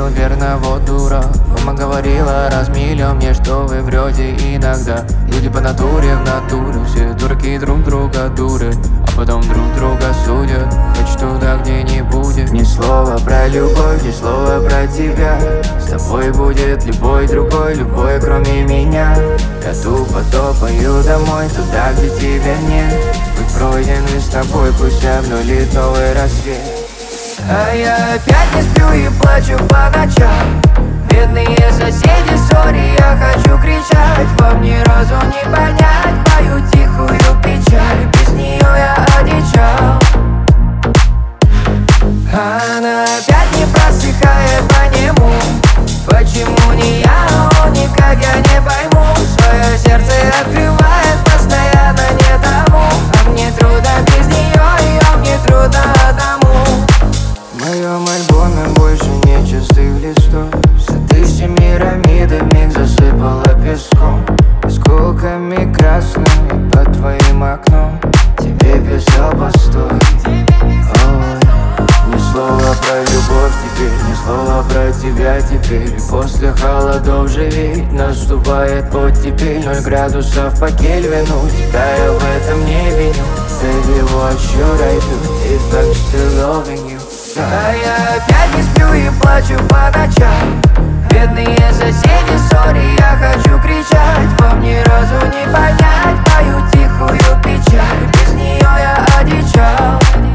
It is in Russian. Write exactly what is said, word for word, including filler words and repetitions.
верно, вот дура. Мама говорила раз миллион мне, что вы врете иногда. Люди по натуре, в натуре, все дураки друг друга дурят, а потом друг друга судят, хоть туда, где не будет. Ни слова про любовь, ни слова про тебя. С тобой будет любой другой, любой кроме меня. Я тупо топаю домой, туда, где тебя нет. Путь пройденный с тобой, пусть обнулит новый рассвет. А я опять не сплю и плачу по ночам. Бедные соседи, сори, я хочу кричать. Вам ни разу не понять мою тихую печаль. Без нее я одичал. Она опять не просыхает по нему. Почему не я, он никак я не пойму. Свое сердце открывает постоянно не тому. А мне трудно без нее, ее мне трудно одному. В моем альбоме больше нет чистых листов. Сады Семирамиды вмиг засыпала песком. Осколками красными под твоим окном тебе писал постой. Ой, ни слова про любовь теперь, ни слова про тебя теперь. И после холодов же ведь наступает оттепель. Ноль градусов по Кельвину, тебя я в этом не виню. Baby, what should I do if I'm still loving you? А я опять не сплю и плачу по ночам. Бедные соседи, сори, я хочу кричать. Вам ни разу не понять мою тихую печаль. Без нее я одичал.